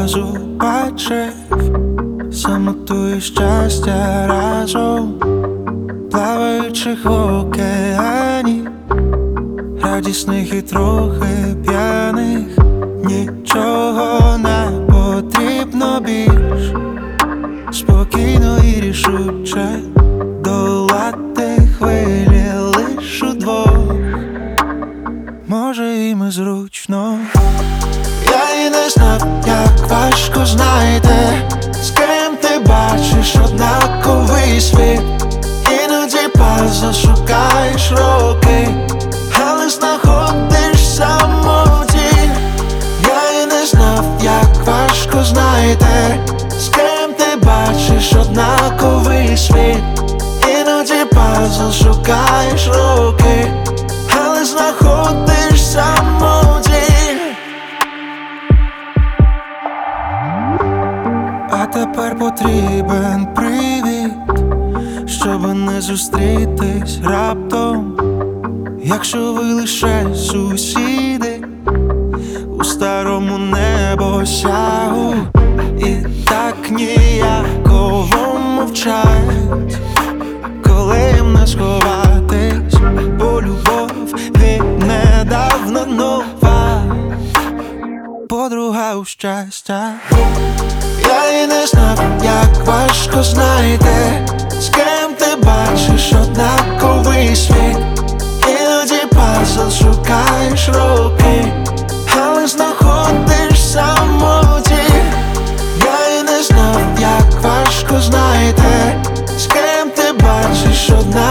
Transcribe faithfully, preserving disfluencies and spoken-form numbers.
разу бачив самоту і щастя разом, плаваючих в океані, радісних і трохи п'яних. Нічого не потрібно більш, спокійно і рішуче долати хвилі лиш удвох. Може, їм і зручно. Я і не знав, як важко знайти, з ким ти бачиш однаковий світ. Іноді пазл шукаєш роки, але знаходиш самоті. Я і не знав, як важко знайти, з ким ти бачиш однаковий світ. Іноді пазл шукаєш роки, але знаходиш самоті. А тепер потрібен привід, щоб не зустрітись раптом. Якщо ви лише сусіди у старому небосягу, і так ніяково мовчать, коли їм не сховатись, бо любов віднедавна нова, подруга у щастя. Я і не знав, як важко знайти, з ким ти бачиш однаковий світ. Іноді пазл шукаєш роки, але знаходиш самоті. Я і не знав, як важко знайти, з ким ти бачиш однаковий світ.